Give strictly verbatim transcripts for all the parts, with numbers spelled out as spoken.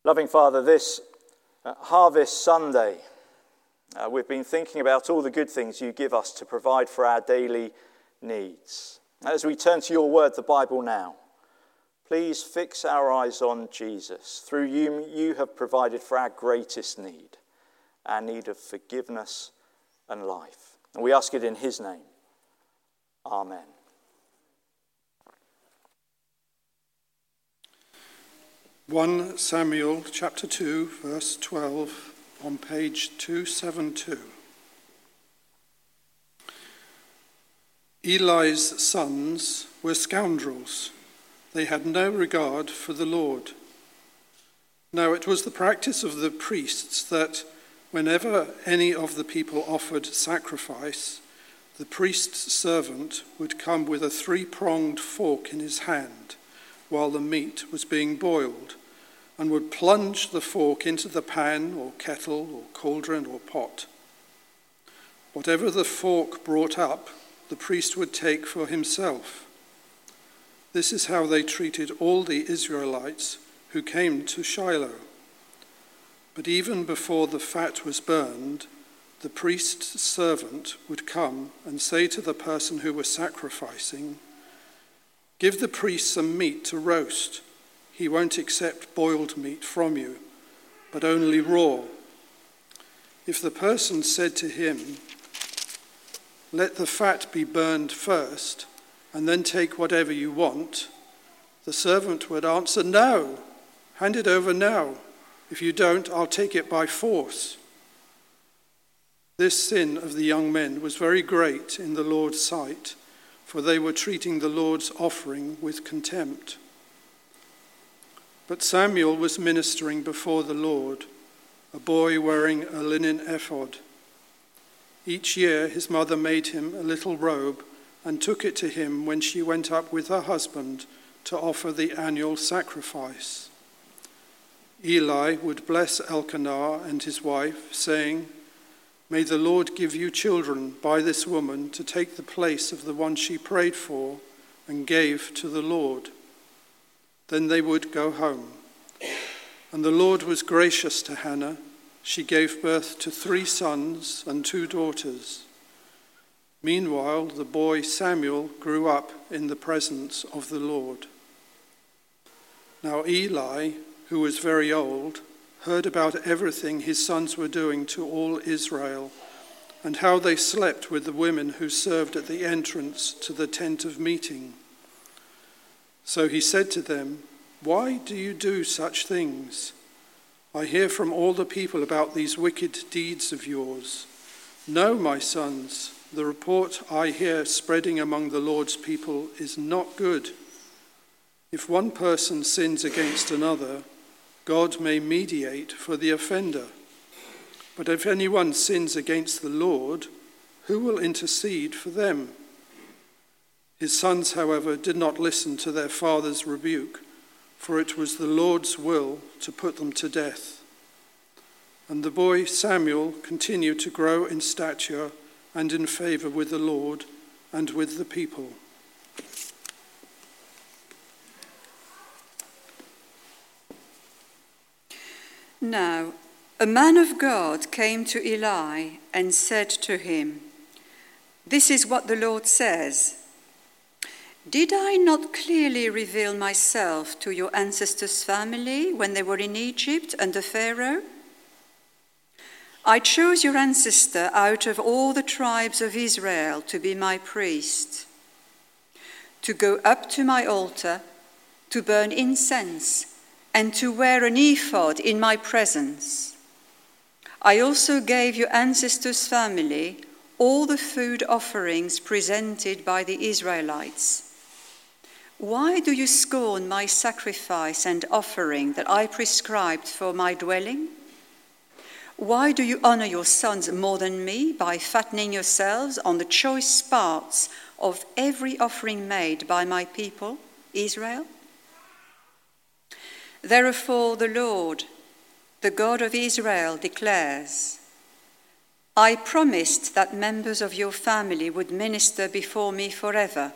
Loving Father, this uh, Harvest Sunday, uh, we've been thinking about all the good things you give us to provide for our daily needs. As we turn to your word, the Bible now, please fix our eyes on Jesus. Through you, you have provided for our greatest need, our need of forgiveness and life. And we ask it in his name. Amen. First Samuel chapter two, verse twelve, on page two seventy-two. Eli's sons were scoundrels. They had no regard for the Lord. Now it was the practice of the priests that whenever any of the people offered sacrifice, the priest's servant would come with a three-pronged fork in his hand while the meat was being boiled, and would plunge the fork into the pan or kettle or cauldron or pot. Whatever the fork brought up, the priest would take for himself. This is how they treated all the Israelites who came to Shiloh. But even before the fat was burned, the priest's servant would come and say to the person who was sacrificing, "Give the priest some meat to roast. He won't accept boiled meat from you, but only raw." If the person said to him, "Let the fat be burned first, and then take whatever you want," the servant would answer, "No, hand it over now. If you don't, I'll take it by force." This sin of the young men was very great in the Lord's sight, for they were treating the Lord's offering with contempt. But Samuel was ministering before the Lord, a boy wearing a linen ephod. Each year his mother made him a little robe and took it to him when she went up with her husband to offer the annual sacrifice. Eli would bless Elkanah and his wife, saying, "May the Lord give you children by this woman to take the place of the one she prayed for and gave to the Lord." Then they would go home. And the Lord was gracious to Hannah. She gave birth to three sons and two daughters. Meanwhile, the boy Samuel grew up in the presence of the Lord. Now Eli, who was very old, heard about everything his sons were doing to all Israel, and how they slept with the women who served at the entrance to the tent of meeting. So he said to them, "Why do you do such things? I hear from all the people about these wicked deeds of yours. No, my sons, the report I hear spreading among the Lord's people is not good. If one person sins against another, God may mediate for the offender. But if anyone sins against the Lord, who will intercede for them?" His sons, however, did not listen to their father's rebuke, for it was the Lord's will to put them to death. And the boy Samuel continued to grow in stature and in favor with the Lord and with the people. Now, a man of God came to Eli and said to him, "This is what the Lord says. Did I not clearly reveal myself to your ancestors' family when they were in Egypt under Pharaoh? I chose your ancestor out of all the tribes of Israel to be my priest, to go up to my altar, to burn incense, and to wear an ephod in my presence. I also gave your ancestors' family all the food offerings presented by the Israelites. Why do you scorn my sacrifice and offering that I prescribed for my dwelling? Why do you honor your sons more than me by fattening yourselves on the choice parts of every offering made by my people, Israel? Therefore the Lord, the God of Israel, declares, I promised that members of your family would minister before me forever.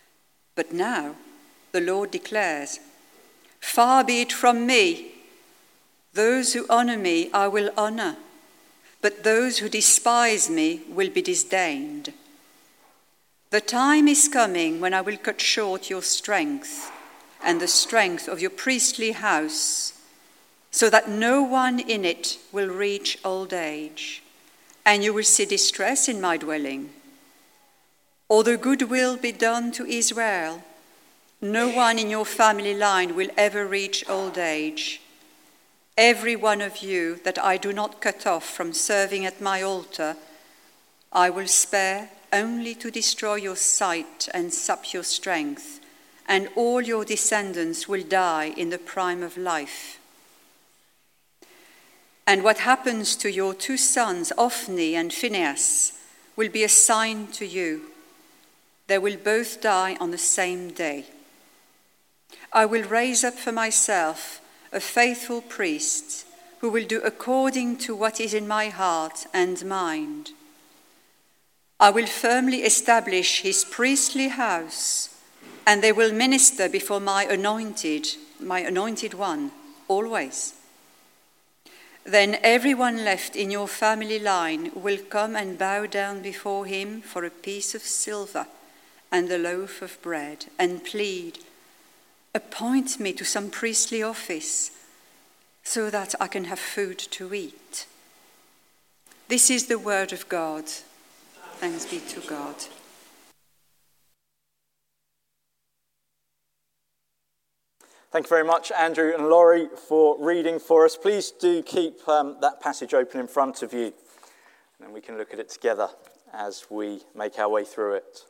But now the Lord declares, far be it from me, Those who honor me I will honor, but those who despise me will be disdained. The time is coming when I will cut short your strength and the strength of your priestly house, so that no one in it will reach old age, and you will see distress in my dwelling. Although good will be done to Israel, no one in your family line will ever reach old age. Every one of you that I do not cut off from serving at my altar, I will spare only to destroy your sight and sap your strength, and all your descendants will die in the prime of life. And what happens to your two sons, Ophni and Phinehas, will be a sign to you. They will both die on the same day. I will raise up for myself a faithful priest who will do according to what is in my heart and mind. I will firmly establish his priestly house, and they will minister before my anointed, my anointed one, always. Then everyone left in your family line will come and bow down before him for a piece of silver and a loaf of bread, and plead, appoint me to some priestly office so that I can have food to eat. This is the word of God. Thanks be to God. Thank you very much, Andrew and Laurie, for reading for us. Please do keep um, that passage open in front of you, and then we can look at it together as we make our way through it.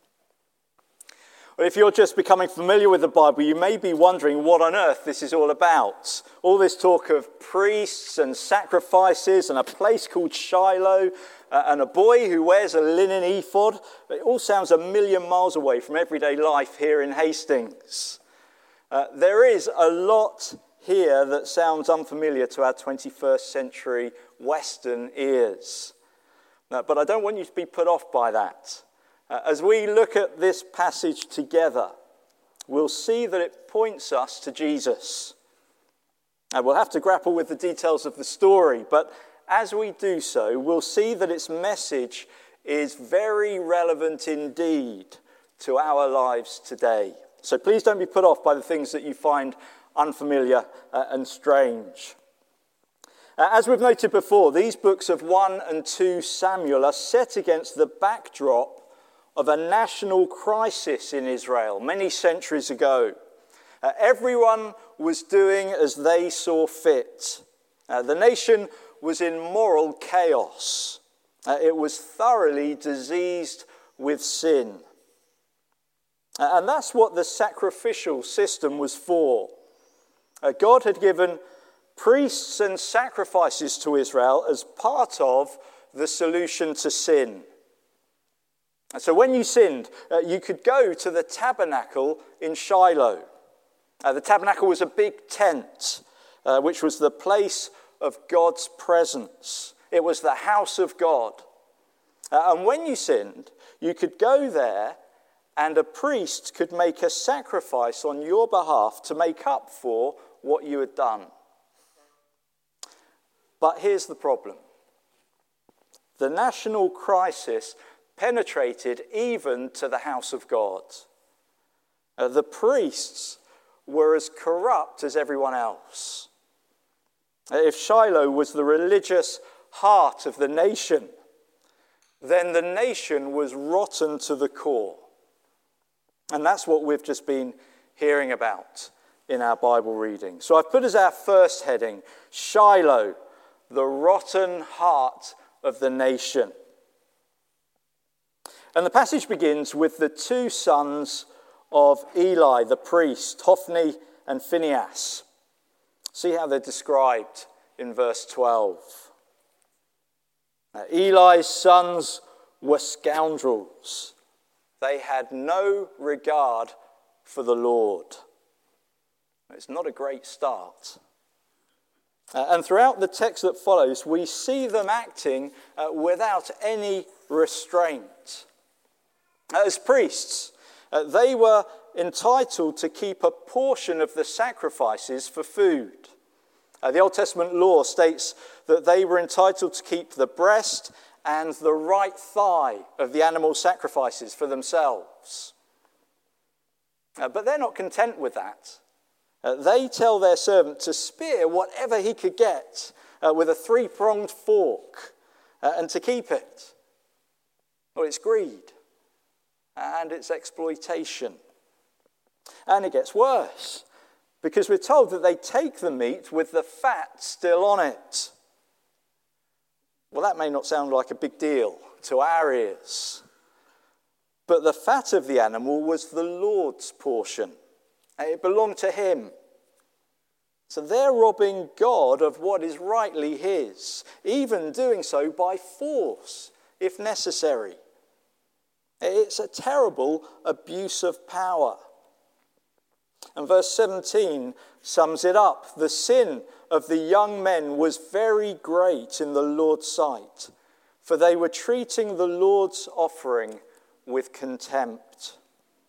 Well, if you're just becoming familiar with the Bible, you may be wondering what on earth this is all about. All this talk of priests and sacrifices and a place called Shiloh uh, and a boy who wears a linen ephod. It all sounds a million miles away from everyday life here in Hastings. Uh, there is a lot here that sounds unfamiliar to our twenty-first century Western ears. Uh, but I don't want you to be put off by that. Uh, as we look at this passage together, we'll see that it points us to Jesus. Uh, we'll have to grapple with the details of the story, but as we do so, we'll see that its message is very relevant indeed to our lives today. So please don't be put off by the things that you find unfamiliar uh, and strange. Uh, as we've noted before, these books of First and Second Samuel are set against the backdrop of a national crisis in Israel many centuries ago. Uh, everyone was doing as they saw fit. Uh, the nation was in moral chaos. Uh, it was thoroughly diseased with sin. Uh, and that's what the sacrificial system was for. Uh, God had given priests and sacrifices to Israel as part of the solution to sin. So when you sinned, uh, you could go to the tabernacle in Shiloh. Uh, the tabernacle was a big tent, uh, which was the place of God's presence. It was the house of God. Uh, and when you sinned, you could go there and a priest could make a sacrifice on your behalf to make up for what you had done. But here's the problem. The national crisis penetrated even to the house of God. Uh, the priests were as corrupt as everyone else. Uh, if Shiloh was the religious heart of the nation, then the nation was rotten to the core. And that's what we've just been hearing about in our Bible reading. So I've put as our first heading, Shiloh, the rotten heart of the nation. And the passage begins with the two sons of Eli, the priest, Hophni and Phinehas. See how they're described in verse twelve. Now, Eli's sons were scoundrels. They had no regard for the Lord. It's not a great start. Uh, and throughout the text that follows, we see them acting uh, without any restraint. As priests, uh, they were entitled to keep a portion of the sacrifices for food. Uh, the Old Testament law states that they were entitled to keep the breast and the right thigh of the animal sacrifices for themselves. Uh, but they're not content with that. Uh, they tell their servant to spear whatever he could get uh, with a three-pronged fork uh, and to keep it. Well, it's greed and it's exploitation. And it gets worse, because we're told that they take the meat with the fat still on it. Well, that may not sound like a big deal to our ears, but the fat of the animal was the Lord's portion. It belonged to him. So they're robbing God of what is rightly his, even doing so by force, if necessary. It's a terrible abuse of power. And verse seventeen sums it up. The sin of the young men was very great in the Lord's sight, for they were treating the Lord's offering with contempt.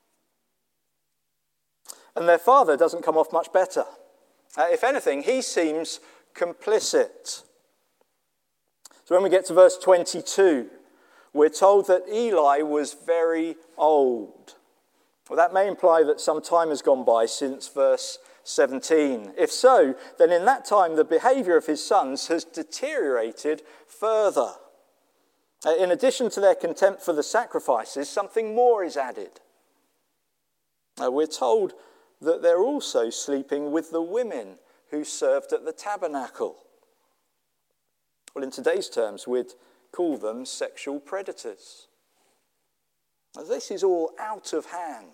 And their father doesn't come off much better. Uh, if anything, he seems complicit. So when we get to verse twenty-two, we're told that Eli was very old. Well, that may imply that some time has gone by since verse seventeen. If so, then in that time the behavior of his sons has deteriorated further. Uh, in addition to their contempt for the sacrifices, something more is added. Uh, we're told that they're also sleeping with the women who served at the tabernacle. Well, in today's terms, we'd call them sexual predators. Now, this is all out of hand.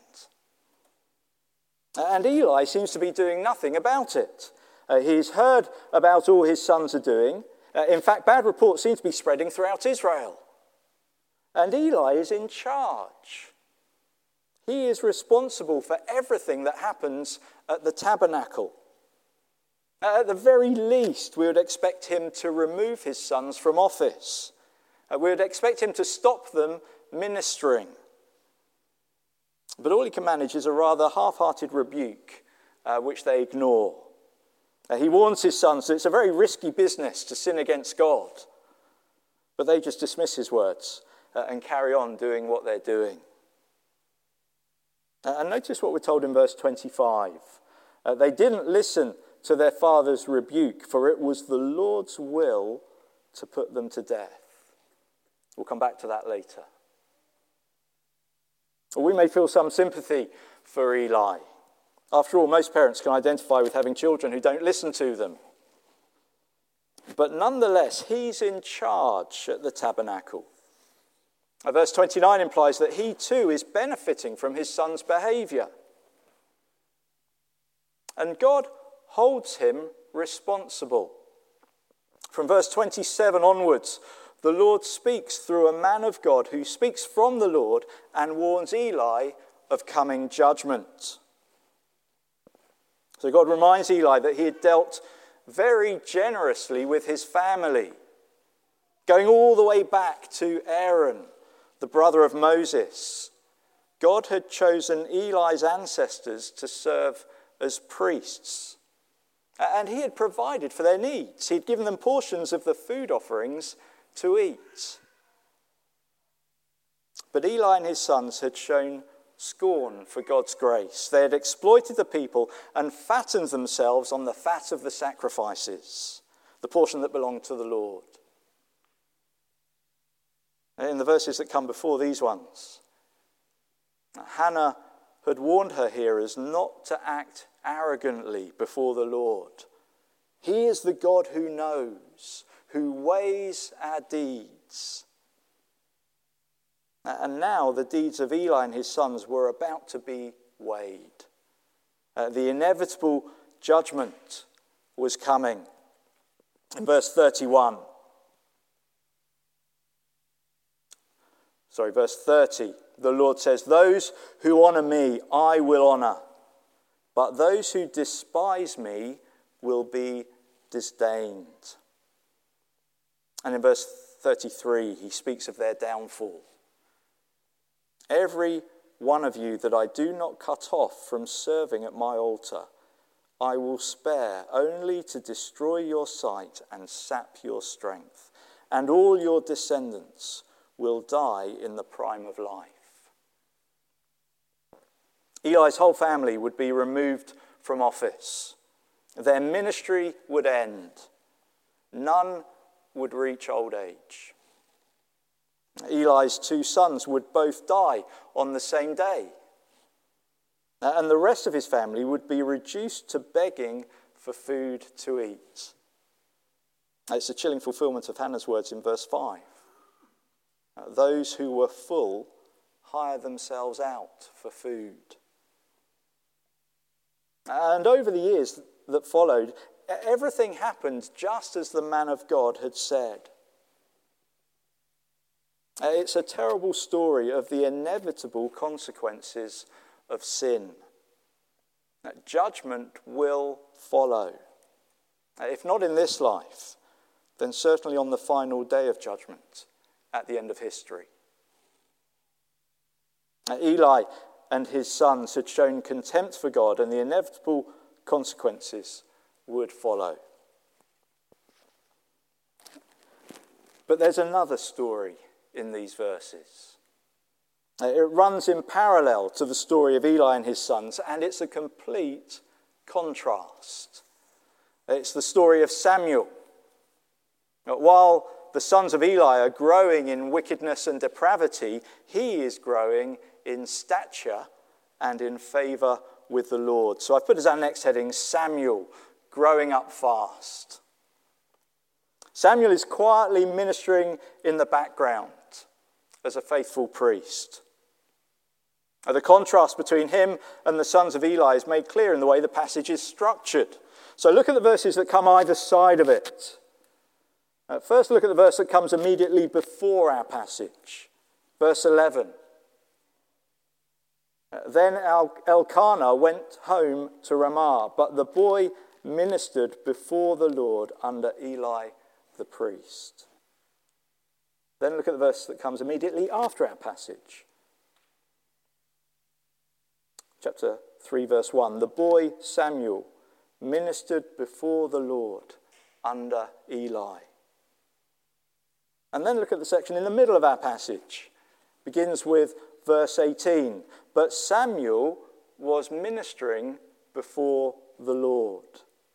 And Eli seems to be doing nothing about it. Uh, he's heard about all his sons are doing. Uh, in fact, bad reports seem to be spreading throughout Israel. And Eli is in charge. He is responsible for everything that happens at the tabernacle. Uh, at the very least, we would expect him to remove his sons from office. Uh, we would expect him to stop them ministering. But all he can manage is a rather half-hearted rebuke, uh, which they ignore. Uh, he warns his sons that it's a very risky business to sin against God. But they just dismiss his words uh, and carry on doing what they're doing. Uh, and notice what we're told in verse twenty-five. Uh, they didn't listen to their father's rebuke, for it was the Lord's will to put them to death. We'll come back to that later. Or we may feel some sympathy for Eli. After all, most parents can identify with having children who don't listen to them. But nonetheless, he's in charge at the tabernacle. Verse twenty-nine implies that he too is benefiting from his son's behavior. And God holds him responsible. From verse twenty-seven onwards, the Lord speaks through a man of God who speaks from the Lord and warns Eli of coming judgment. So God reminds Eli that he had dealt very generously with his family, going all the way back to Aaron, the brother of Moses. God had chosen Eli's ancestors to serve as priests, and he had provided for their needs. He'd given them portions of the food offerings to eat. But Eli and his sons had shown scorn for God's grace. They had exploited the people and fattened themselves on the fat of the sacrifices, the portion that belonged to the Lord. In the verses that come before these ones, Hannah had warned her hearers not to act arrogantly before the Lord. He is the God who knows, who weighs our deeds. And now the deeds of Eli and his sons were about to be weighed. Uh, the inevitable judgment was coming. In verse thirty-one, sorry, verse thirty, the Lord says, "Those who honor me, I will honor, but those who despise me will be disdained." And in verse thirty-three, he speaks of their downfall. "Every one of you that I do not cut off from serving at my altar, I will spare only to destroy your sight and sap your strength, and all your descendants will die in the prime of life. Eli's whole family would be removed from office. Their ministry would end. None would reach old age. Eli's two sons would both die on the same day. And the rest of his family would be reduced to begging for food to eat. It's a chilling fulfillment of Hannah's words in verse five. Those who were full hire themselves out for food. And over the years that followed, everything happened just as the man of God had said. It's a terrible story of the inevitable consequences of sin. Judgment will follow. If not in this life, then certainly on the final day of judgment at the end of history. Eli and his sons had shown contempt for God, and the inevitable consequences would follow. But there's another story in these verses. It runs in parallel to the story of Eli and his sons, and it's a complete contrast. It's the story of Samuel. While the sons of Eli are growing in wickedness and depravity, he is growing in stature and in favour with the Lord. So I've put as our next heading, Samuel, growing up fast. Samuel is quietly ministering in the background as a faithful priest. The contrast between him and the sons of Eli is made clear in the way the passage is structured. So look at the verses that come either side of it. Uh, first, look at the verse that comes immediately before our passage, verse eleven. Uh, then El- Elkanah went home to Ramah, but the boy ministered before the Lord under Eli the priest. Then look at the verse that comes immediately after our passage. Chapter three, verse one. The boy Samuel ministered before the Lord under Eli. And then look at the section in the middle of our passage. It begins with verse eighteen. But Samuel was ministering before the Lord.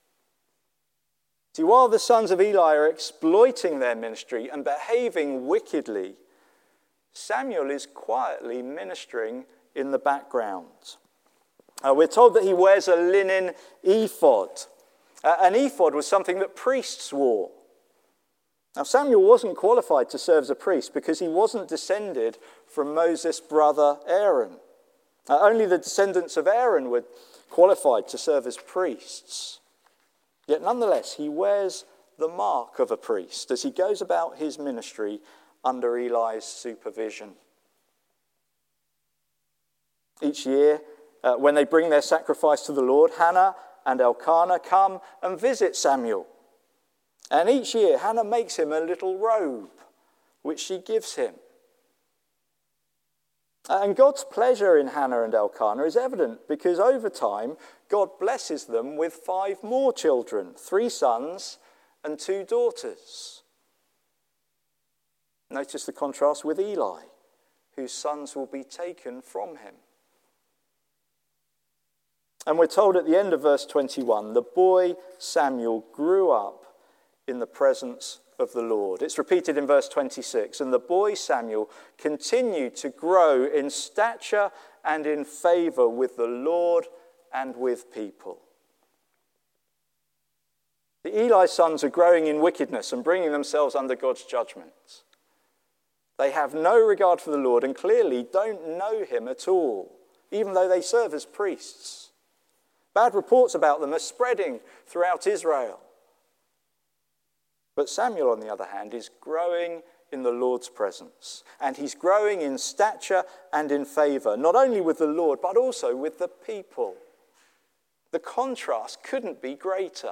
See, while the sons of Eli are exploiting their ministry and behaving wickedly, Samuel is quietly ministering in the background. Uh, we're told that he wears a linen ephod. Uh, an ephod was something that priests wore. Now, Samuel wasn't qualified to serve as a priest because he wasn't descended from Moses' brother Aaron. Uh, only the descendants of Aaron were qualified to serve as priests. Yet nonetheless, he wears the mark of a priest as he goes about his ministry under Eli's supervision. Each year, uh, when they bring their sacrifice to the Lord, Hannah and Elkanah come and visit Samuel. And each year, Hannah makes him a little robe, which she gives him. And God's pleasure in Hannah and Elkanah is evident because over time, God blesses them with five more children, three sons and two daughters. Notice the contrast with Eli, whose sons will be taken from him. And we're told at the end of verse twenty-one, the boy Samuel grew up in the presence of the Lord. It's repeated in verse twenty-six. And the boy Samuel continued to grow in stature and in favour with the Lord and with people. The Eli sons are growing in wickedness and bringing themselves under God's judgment. They have no regard for the Lord and clearly don't know him at all, even though they serve as priests. Bad reports about them are spreading throughout Israel. But Samuel, on the other hand, is growing in the Lord's presence. And he's growing in stature and in favour, not only with the Lord, but also with the people. The contrast couldn't be greater.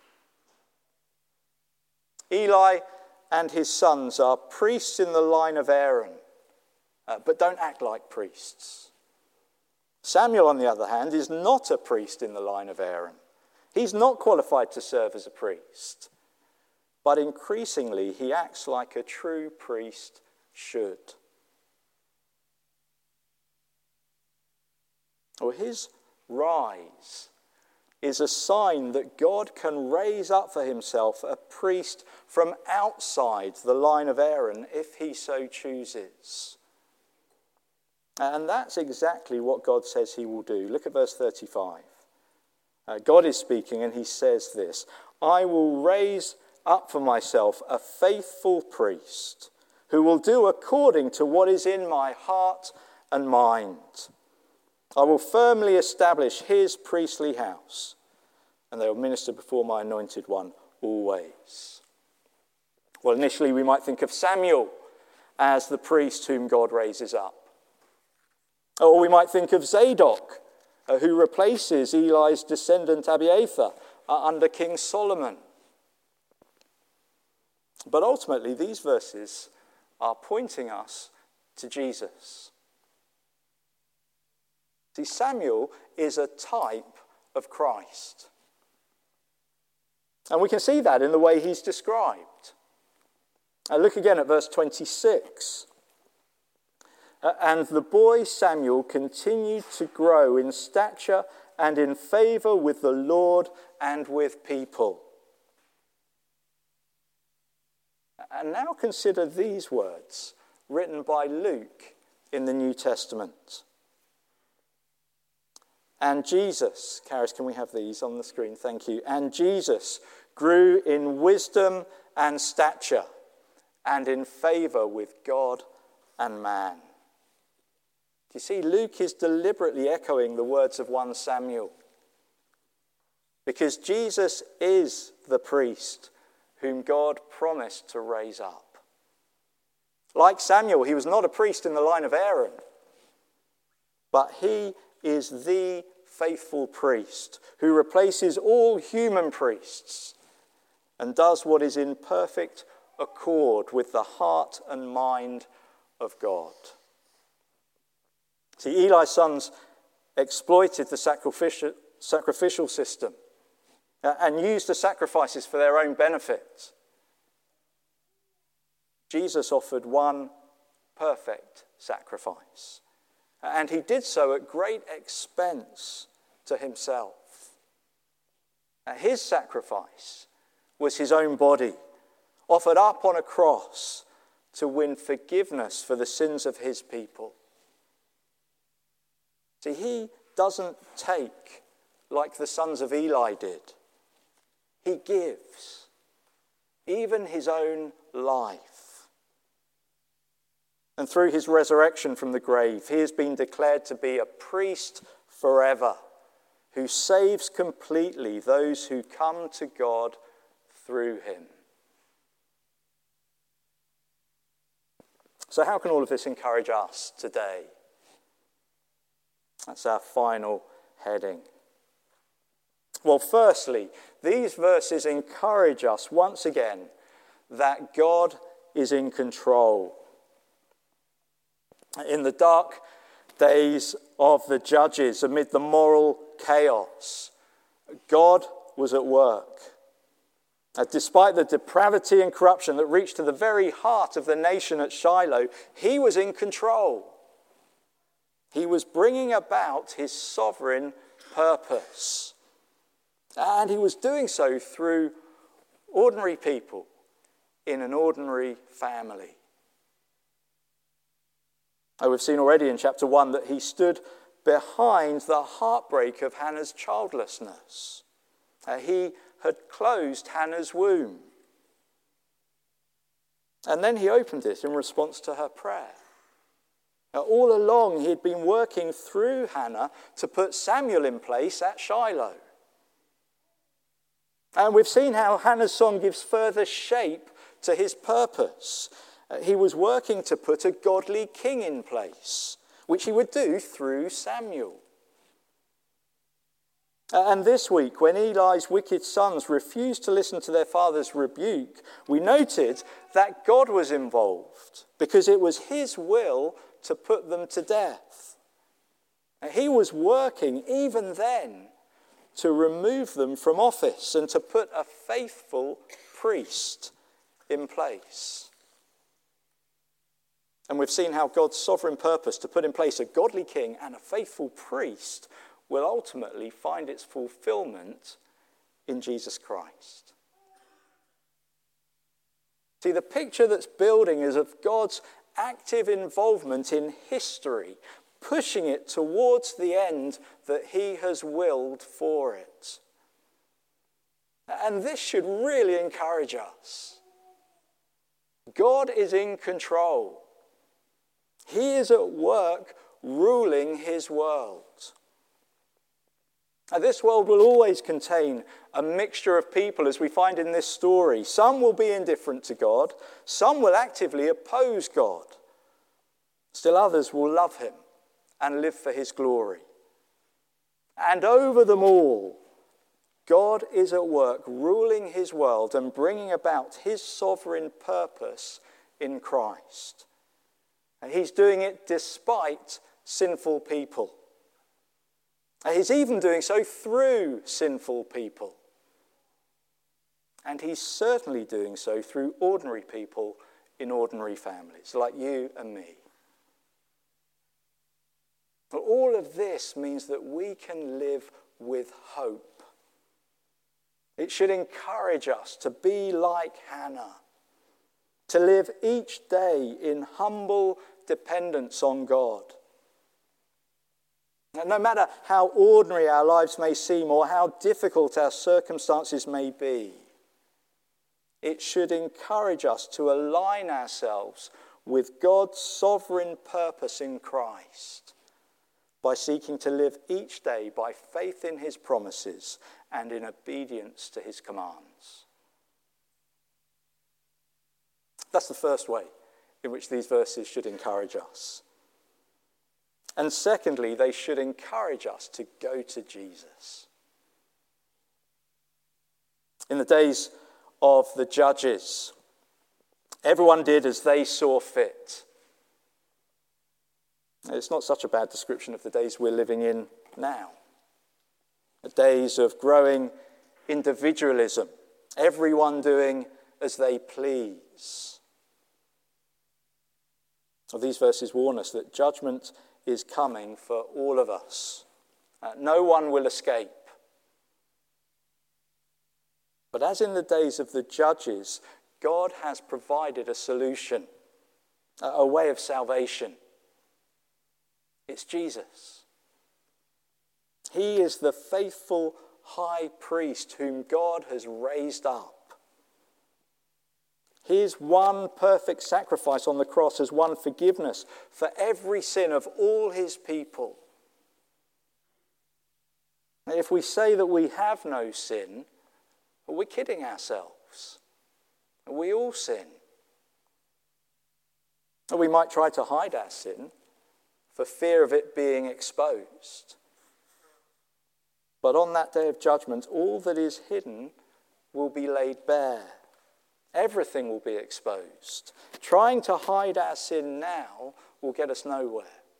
Eli and his sons are priests in the line of Aaron, uh, but don't act like priests. Samuel, on the other hand, is not a priest in the line of Aaron. He's not qualified to serve as a priest, but increasingly he acts like a true priest should. Well, his rise is a sign that God can raise up for himself a priest from outside the line of Aaron if he so chooses. And that's exactly what God says he will do. Look at verse thirty-five. Uh, God is speaking and he says this, I will raise up for myself a faithful priest who will do according to what is in my heart and mind. I will firmly establish his priestly house, and they will minister before my anointed one always. Well, initially we might think of Samuel as the priest whom God raises up. Or we might think of Zadok, uh, who replaces Eli's descendant Abiathar uh, under King Solomon. But ultimately, these verses are pointing us to Jesus. See, Samuel is a type of Christ. And we can see that in the way he's described. Now look again at verse twenty-six. Uh, and the boy Samuel continued to grow in stature and in favor with the Lord and with people. And now consider these words written by Luke in the New Testament. And Jesus, Karis, can we have these on the screen? Thank you. And Jesus grew in wisdom and stature and in favor with God and man. You see, Luke is deliberately echoing the words of First Samuel. Because Jesus is the priest whom God promised to raise up. Like Samuel, he was not a priest in the line of Aaron, but he is the faithful priest who replaces all human priests and does what is in perfect accord with the heart and mind of God. See, Eli's sons exploited the sacrificial, sacrificial system and used the sacrifices for their own benefit. Jesus offered one perfect sacrifice, and he did so at great expense to himself. His sacrifice was his own body, offered up on a cross to win forgiveness for the sins of his people. See, he doesn't take like the sons of Eli did. He gives, even his own life. And through his resurrection from the grave, he has been declared to be a priest forever, who saves completely those who come to God through him. So how can all of this encourage us today? That's our final heading. Well, firstly, these verses encourage us once again that God is in control. In the dark days of the judges, amid the moral chaos, God was at work. Despite the depravity and corruption that reached to the very heart of the nation at Shiloh, he was in control. He was bringing about his sovereign purpose. And he was doing so through ordinary people in an ordinary family. Oh, we've seen already in chapter one that he stood behind the heartbreak of Hannah's childlessness. Uh, he had closed Hannah's womb. And then he opened it in response to her prayer. Now, all along he had been working through Hannah to put Samuel in place at Shiloh. And we've seen how Hannah's song gives further shape to his purpose. Uh, he was working to put a godly king in place, which he would do through Samuel. Uh, and this week, when Eli's wicked sons refused to listen to their father's rebuke, we noted that God was involved because it was his will to put them to death. Uh, he was working even then to remove them from office and to put a faithful priest in place. And we've seen how God's sovereign purpose to put in place a godly king and a faithful priest will ultimately find its fulfillment in Jesus Christ. See, the picture that's building is of God's active involvement in history, pushing it towards the end that he has willed for it. And this should really encourage us. God is in control. He is at work ruling his world. Now, this world will always contain a mixture of people, as we find in this story. Some will be indifferent to God. Some will actively oppose God. Still others will love him and live for his glory. And over them all, God is at work ruling his world and bringing about his sovereign purpose in Christ. And he's doing it despite sinful people. And he's even doing so through sinful people. And he's certainly doing so through ordinary people in ordinary families, like you and me. But all of this means that we can live with hope. It should encourage us to be like Hannah, to live each day in humble dependence on God. And no matter how ordinary our lives may seem or how difficult our circumstances may be, it should encourage us to align ourselves with God's sovereign purpose in Christ by seeking to live each day by faith in his promises and in obedience to his commands. That's the first way in which these verses should encourage us. And secondly, they should encourage us to go to Jesus. In the days of the judges, everyone did as they saw fit. It's not such a bad description of the days we're living in now. The days of growing individualism, everyone doing as they please. Well, these verses warn us that judgment is coming for all of us. Uh, no one will escape. But as in the days of the judges, God has provided a solution, a, a way of salvation. It's Jesus. He is the faithful high priest whom God has raised up. His one perfect sacrifice on the cross has won forgiveness for every sin of all his people. If we say that we have no sin, we're kidding ourselves. We all sin. We might try to hide our sin for fear of it being exposed. But on that day of judgment, all that is hidden will be laid bare. Everything will be exposed. Trying to hide our sin now will get us nowhere.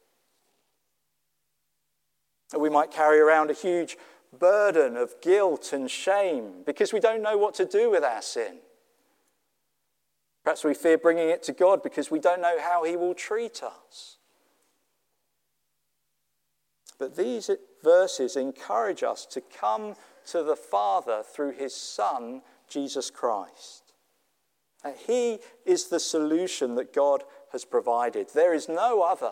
We might carry around a huge burden of guilt and shame because we don't know what to do with our sin. Perhaps we fear bringing it to God because we don't know how he will treat us. But these verses encourage us to come to the Father through his Son, Jesus Christ. He is the solution that God has provided. There is no other.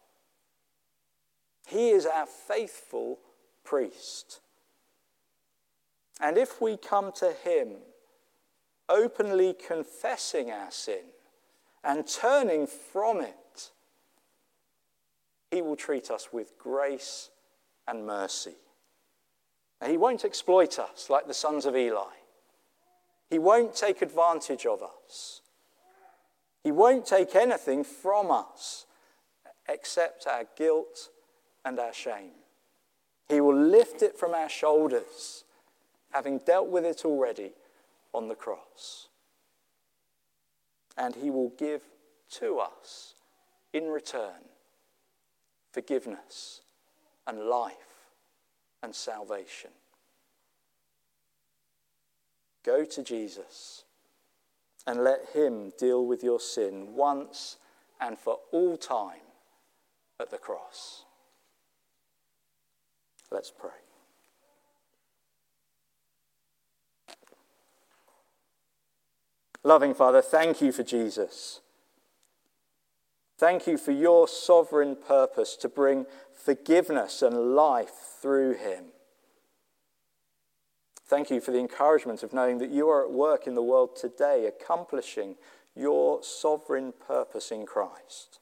He is our faithful priest. And if we come to him, openly confessing our sin and turning from it, he will treat us with grace and mercy. And he won't exploit us like the sons of Eli. He won't take advantage of us. He won't take anything from us except our guilt and our shame. He will lift it from our shoulders, having dealt with it already on the cross. And he will give to us in return forgiveness and life and salvation. Go to Jesus and let him deal with your sin once and for all time at the cross. Let's pray. Loving Father, thank you for Jesus. Thank you for your sovereign purpose to bring forgiveness and life through him. Thank you for the encouragement of knowing that you are at work in the world today, accomplishing your sovereign purpose in Christ.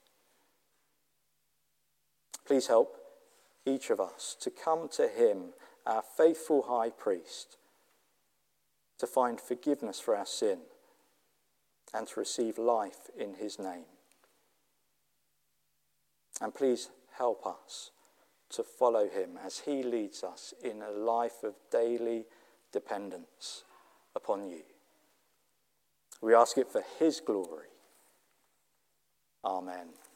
Please help each of us to come to him, our faithful high priest, to find forgiveness for our sin and to receive life in his name. And please help us to follow him as he leads us in a life of daily dependence upon you. We ask it for his glory. Amen.